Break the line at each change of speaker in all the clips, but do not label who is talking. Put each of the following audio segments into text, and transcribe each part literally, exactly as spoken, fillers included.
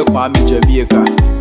Kwame Jamaica.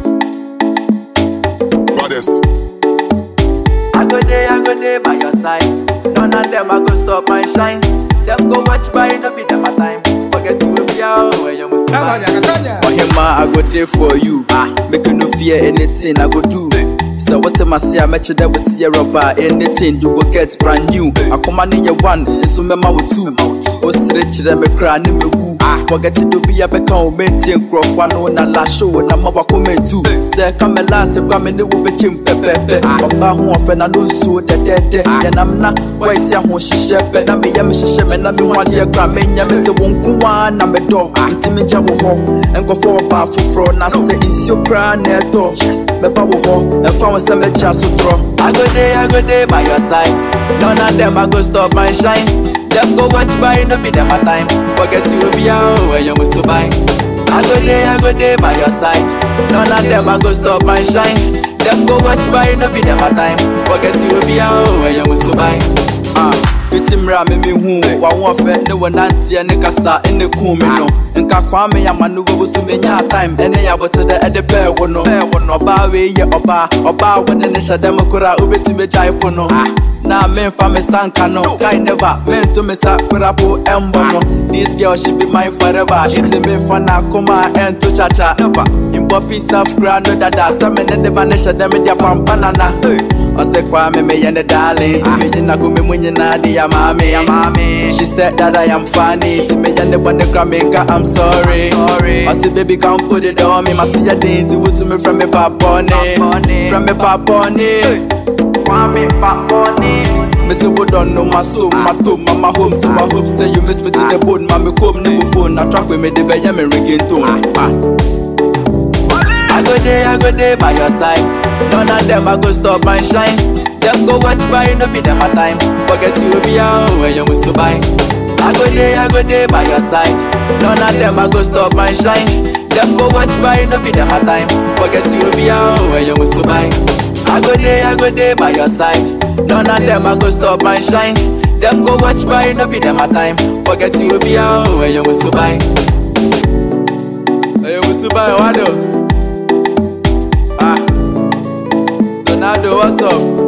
Baddest.
I go there, I go there by your side. None of them I go stop my shine. Them go watch by no be them a time. Forget you will be out when you must survive.
For him, I go there for you. Make you no fear anything I go do. So what am I say? I met you there with your rubber. Anything you will get brand new. I come on in your one, just remember with two. Oh, stretch them a cry, me woo. Forget to be a beck on maintain crop one on a last show and I'm a comment too. Say, come and last, come and do be chim pepe. About who often I know so the dead. And I'm not why say who she shepherd. I'm a yamish and I'm one dear gramming. Yamis a won't one, I'm a dog. It's me jaw and go for a bar for fraud. I say, it's your crown net door. The power home and found some chance to throw.
I go there, I go there by your side. None of them I go stop my shine. Them go watch by no be them a time. Forget you will be out when you must survive. I go there, I go there by your side. None of them I go stop my shine. Them go watch by no be them a time. Forget you will be out when you must survive.
Ah. Fitim ra me me hu wa won fe ne wonantie ne kasa ene ku me no nka kwa me ya manu go so menya time ene ya bote de ede pe wo no oba we ye oba oba wone ne shadam kura obeti me jai po no na me fa me sanka no guy never meant to me sa kura po embo no this girl she be mine forever it me fa na kuma en to cha cha impo piece of ground no dada sa me ne de ba ne shadam dia pampa nana ose kwa me me ye ne darling me nyina ko me munye na dia Mommy. She said that I am funny. To me and the one that can make her, I'm sorry. I said, baby, come put it on me. My see your thing to to me from me papa From me papa
From me papa
Me say we don't know my soul, my toe, my home. So I hope say you miss me to the bone. Mommy come no phone. I track with me the bay me ringing tone.
I go there, I go there by your side. None of them I go stop my shine. Them go watch by no be them a time. Forget you will be out when you must survive. I go there, I go there by your side. None of them I go stop my shine. Them go watch by no be them a time. Forget you will be out when you must survive. I go there, I go there by your side. None of them I go stop my shine. Them go watch by no be them a time. Forget you will be out when you must survive.
Hey, you must survive, what do? Ah, Donado, what's up?